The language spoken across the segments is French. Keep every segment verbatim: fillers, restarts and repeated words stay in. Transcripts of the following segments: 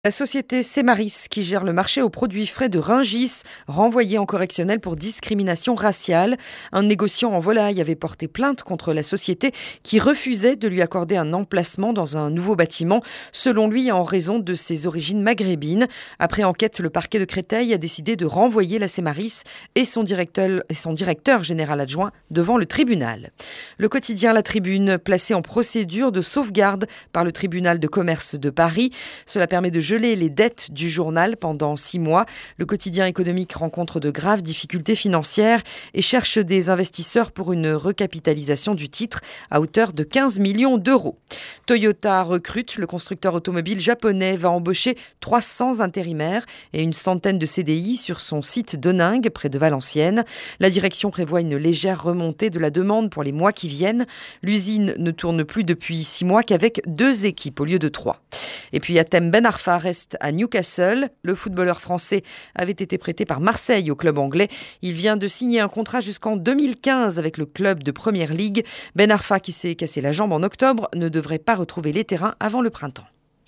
La société Semaris, qui gère le marché aux produits frais de Rungis, renvoyé en correctionnel pour discrimination raciale. Un négociant en volaille avait porté plainte contre la société qui refusait de lui accorder un emplacement dans un nouveau bâtiment, selon lui en raison de ses origines maghrébines. Après enquête, le parquet de Créteil a décidé de renvoyer la Semaris et son directeur, et son directeur général adjoint devant le tribunal. Le quotidien La Tribune, placé en procédure de sauvegarde par le tribunal de commerce de Paris. Cela permet de geler les dettes du journal pendant six mois. Le quotidien économique rencontre de graves difficultés financières et cherche des investisseurs pour une recapitalisation du titre à hauteur de quinze millions d'euros. Toyota recrute. Le constructeur automobile japonais va embaucher trois cents intérimaires et une centaine de C D I sur son site d'Oningue, près de Valenciennes. La direction prévoit une légère remontée de la demande pour les mois qui viennent. L'usine ne tourne plus depuis six mois qu'avec deux équipes au lieu de trois. Et puis Hatem Ben Arfa reste à Newcastle. Le footballeur français avait été prêté par Marseille au club anglais. Il vient de signer un contrat jusqu'en deux mille quinze avec le club de Première Ligue. Ben Arfa, qui s'est cassé la jambe en octobre, ne devrait pas retrouver les terrains avant le printemps.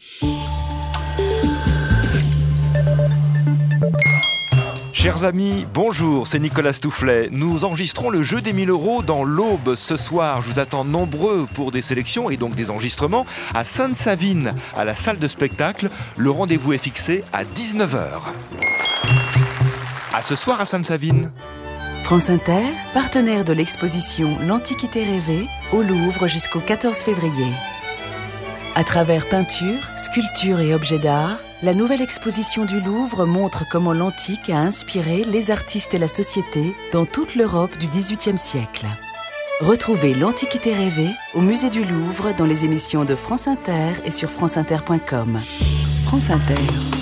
Chers amis, bonjour, c'est Nicolas Stoufflet. Nous enregistrons le jeu des mille euros dans l'Aube ce soir. Je vous attends nombreux pour des sélections et donc des enregistrements à Sainte-Savine, à la salle de spectacle. Le rendez-vous est fixé à dix-neuf heures. À ce soir à Sainte-Savine. France Inter, partenaire de l'exposition L'Antiquité rêvée au Louvre jusqu'au quatorze février. À travers peinture, sculpture et objets d'art, la nouvelle exposition du Louvre montre comment l'antique a inspiré les artistes et la société dans toute l'Europe du dix-huitième siècle. Retrouvez l'Antiquité rêvée au musée du Louvre dans les émissions de France Inter et sur franceinter point com. France Inter,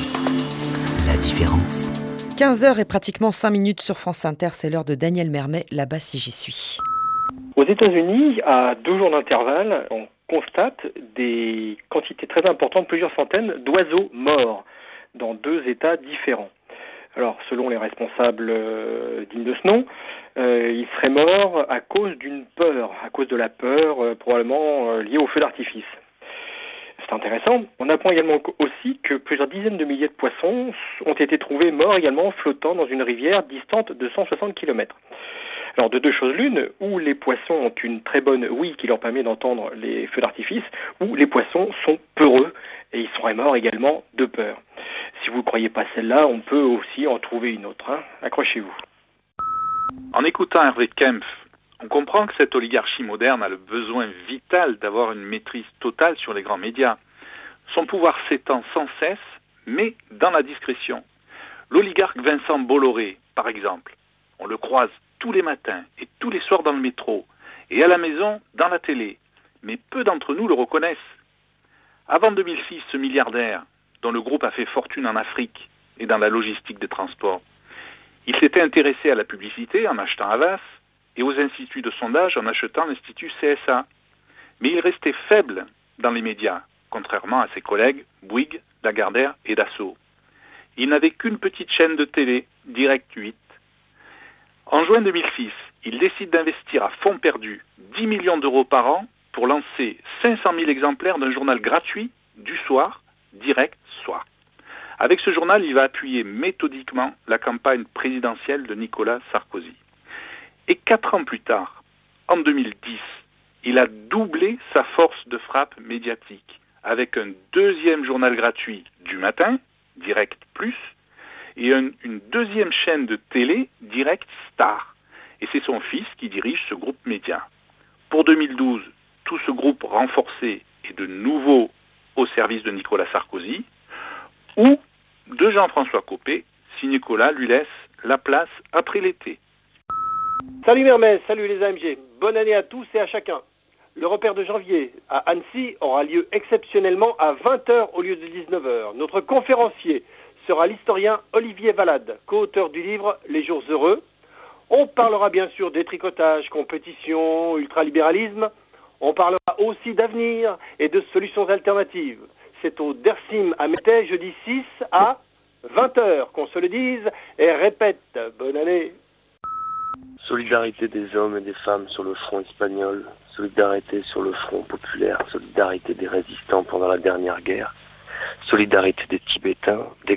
la différence. quinze heures et pratiquement cinq minutes sur France Inter, c'est l'heure de Daniel Mermet, là-bas si j'y suis. Aux États-Unis, à deux jours d'intervalle, on constate des quantités très importantes, plusieurs centaines d'oiseaux morts dans deux États différents. Alors, selon les responsables euh, dignes de ce nom, euh, ils seraient morts à cause d'une peur, à cause de la peur euh, probablement euh, liée au feu d'artifice. C'est intéressant. On apprend également aussi que plusieurs dizaines de milliers de poissons ont été trouvés morts également flottant dans une rivière distante de cent soixante kilomètres. Alors de deux choses l'une, ou les poissons ont une très bonne ouïe qui leur permet d'entendre les feux d'artifice, ou les poissons sont peureux et ils seraient morts également de peur. Si vous ne croyez pas celle-là, on peut aussi en trouver une autre. Hein. Accrochez-vous. En écoutant Hervé Kempf, on comprend que cette oligarchie moderne a le besoin vital d'avoir une maîtrise totale sur les grands médias. Son pouvoir s'étend sans cesse, mais dans la discrétion. L'oligarque Vincent Bolloré, par exemple, on le croise tous les matins et tous les soirs dans le métro, et à la maison, dans la télé. Mais peu d'entre nous le reconnaissent. Avant deux mille six, ce milliardaire, dont le groupe a fait fortune en Afrique et dans la logistique des transports, il s'était intéressé à la publicité en achetant Havas et aux instituts de sondage en achetant l'Institut C S A. Mais il restait faible dans les médias, contrairement à ses collègues Bouygues, Lagardère et Dassault. Il n'avait qu'une petite chaîne de télé, Direct huit. En juin deux mille six, il décide d'investir à fonds perdu dix millions d'euros par an pour lancer cinq cent mille exemplaires d'un journal gratuit du soir, Direct Soir. Avec ce journal, il va appuyer méthodiquement la campagne présidentielle de Nicolas Sarkozy. Et quatre ans plus tard, en deux mille dix, il a doublé sa force de frappe médiatique avec un deuxième journal gratuit du matin, Direct Plus, et un, une deuxième chaîne de télé, Direct Star. Et c'est son fils qui dirige ce groupe média. Pour deux mille douze, tout ce groupe renforcé est de nouveau au service de Nicolas Sarkozy, ou de Jean-François Copé, si Nicolas lui laisse la place après l'été. Salut Mermet, salut les A M G, bonne année à tous et à chacun. Le repère de janvier à Annecy aura lieu exceptionnellement à vingt heures au lieu de dix-neuf heures. Notre conférencier sera l'historien Olivier Valade, co-auteur du livre Les Jours Heureux. On parlera bien sûr détricotage, compétition, ultralibéralisme. On parlera aussi d'avenir et de solutions alternatives. C'est au Dersim à Métais, jeudi six à vingt heures, qu'on se le dise et répète. Bonne année. Solidarité des hommes et des femmes sur le front espagnol, solidarité sur le front populaire, solidarité des résistants pendant la dernière guerre, solidarité des Tibétains, des